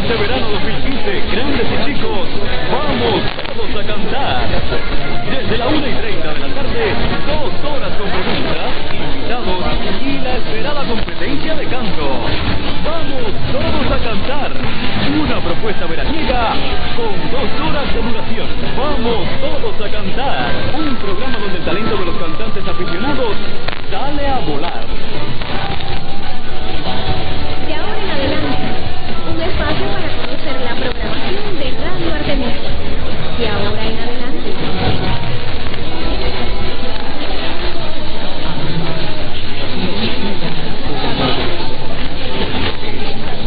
este verano 2015, grandes y chicos, vamos todos a cantar. Desde la 1:30 de la tarde, 2 horas con preguntas, invitados y la esperada competencia de canto. Vamos todos a cantar. Una propuesta veraniega con 2 horas de duración. Vamos todos a cantar. Un programa